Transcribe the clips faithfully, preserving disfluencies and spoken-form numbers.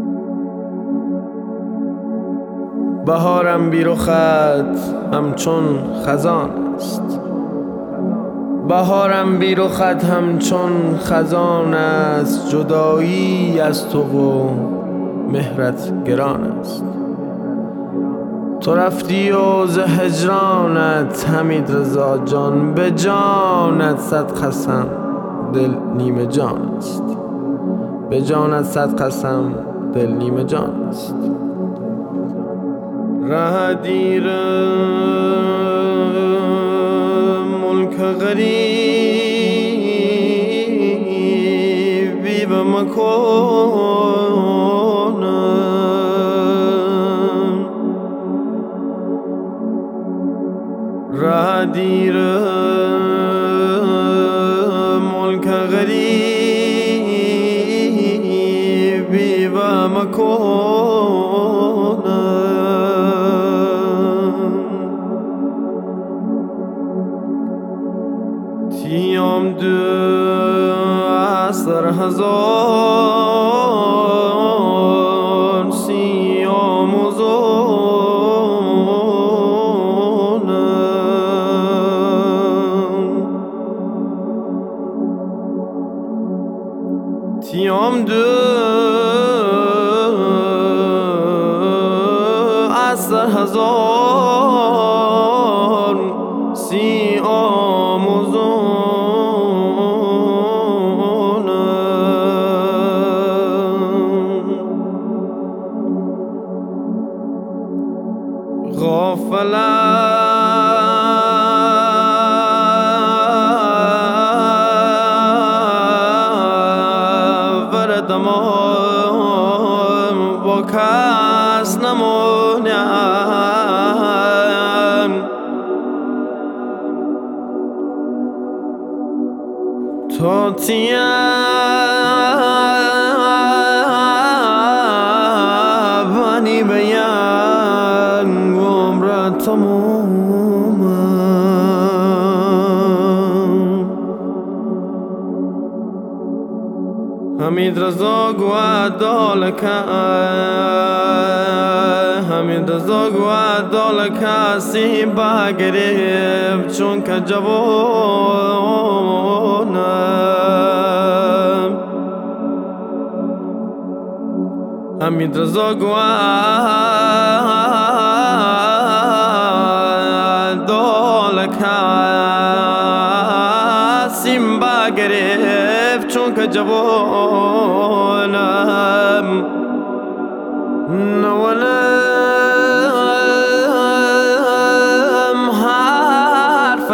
بهارم بی رخت همچون خزان است، بهارم بی رخت همچون خزان است. جدایی از تو و مهرت گران است. تو رفتی و ز هجرانت حمید رضا جان، به جانت صد قسم دل نیمه جان است، به جانت صد قسم دل نیمه جان است. ره دیر ملک غریبی و مکانم، ره دیر ملک غریبی و مکانم. تیام دو عصر هزار سیام و زانم، تیام دو عصر هزار سیام و زانم. غافلم وردمان با کس نمانم، تو تیابانی بیان و عمر تمومم. حمید رضا گوادالک، حمید رضا گوادالک سیم بگرفت چون که جوانم. حمید رضا گوادالک سیم بگرفت چون که جوانم. نولم حرف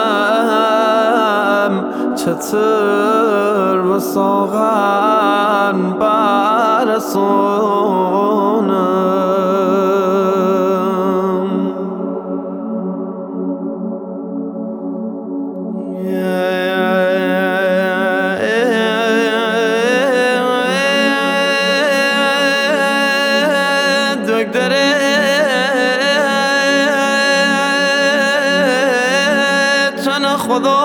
دلم چتر و ساغن برسونم. خدا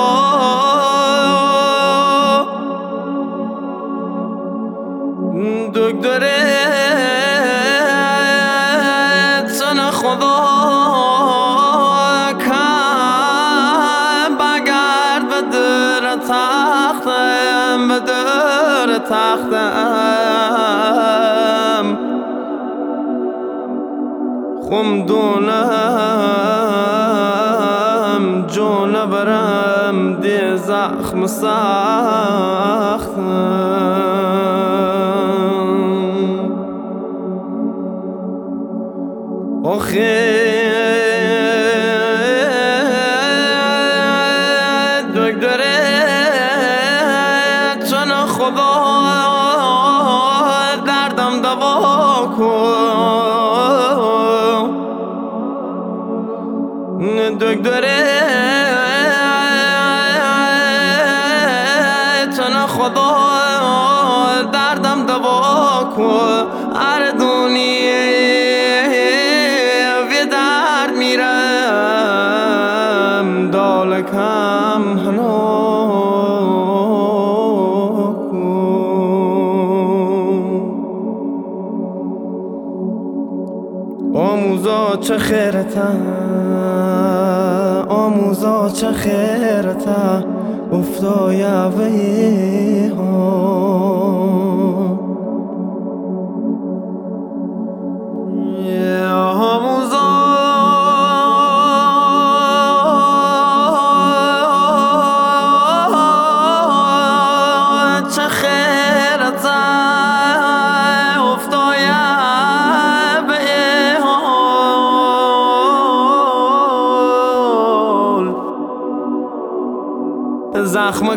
دکتره تن خدا کن بگرد به در تختم، به در تختم خمدونم جون برم دی زخم سختم. آخه دکتره چون خدا دردم دوا کن، دکتره چون خدا دردم دوا کن. اردونی وی درد میرم دالکم هنو کن. آموزا چه خیرتا آموزا چه خیرتا افتای اوی ها آموزا چه خیرتا افتای اوی ها زخم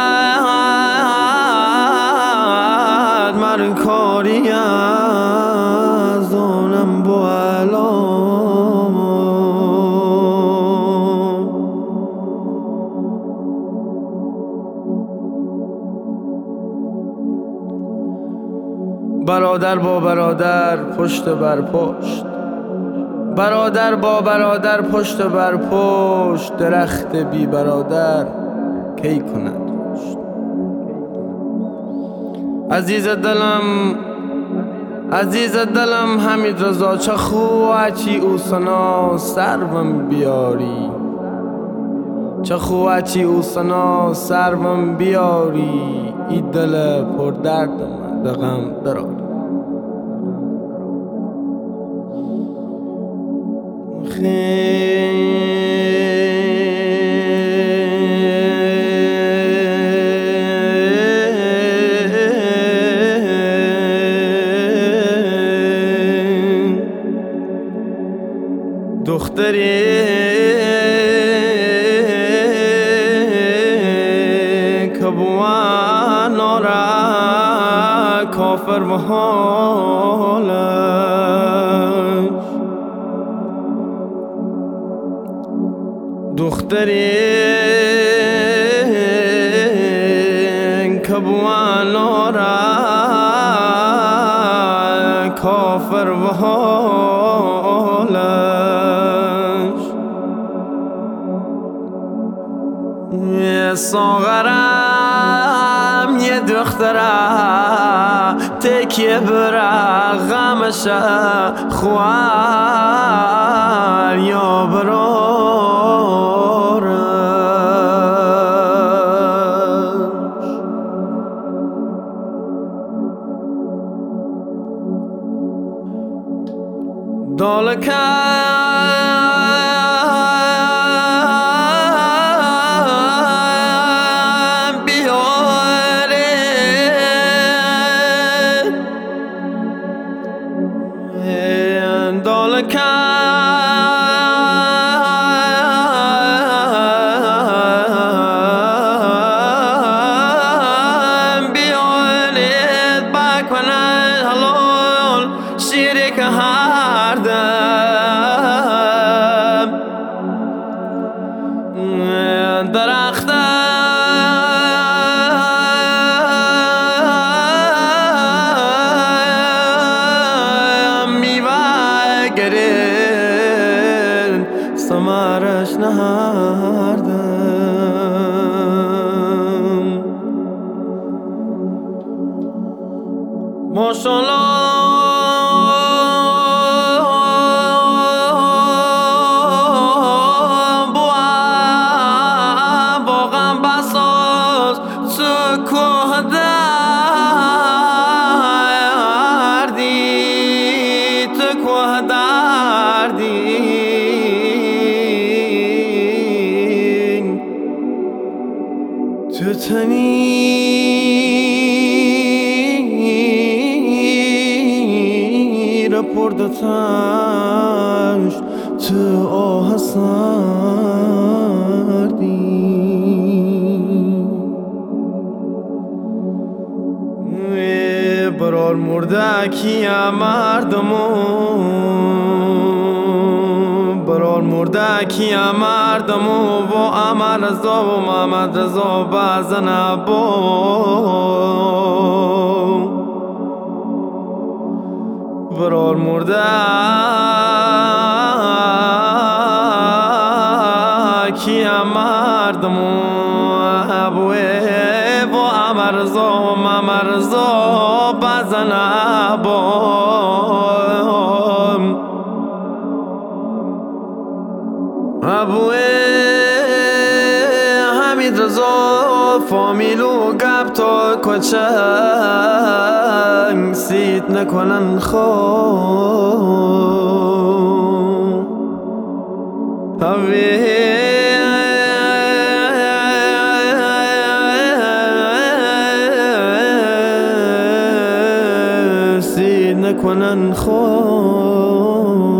کرد من کاری از دانم با علام برادر با برادر پشت بر پشت برادر با برادر پشت بر پشت درخت بی برادر کی کند رشد عزیز دلم عزیز دلم حمید رضا چه خوچی او سنا سرم بیاری چه خوچی او سنا سرم بیاری ای دل پر درد من دغم دراری دختری که بوان نارا کافر و حالش دختری که بوان نارا کافر و حالش یه ساغرم یه دخترم تکیه برا غمشه خوار یا برارش دالکم دالکم بیانید بکنن حلال شیری که هر دم درختم میوه گرین سمارش نهردم ماشالله تو تنی را پردتش تو آه سردی برار مردکی مردمون برار مردکی مردمون و امر رضا و محمد رضا بعضن عبا برار مردکی مردمون ابوه و امر رضا و محمد رضا بعضن عبا چنگ سید نکنن خوب هوی سید نکنن خوب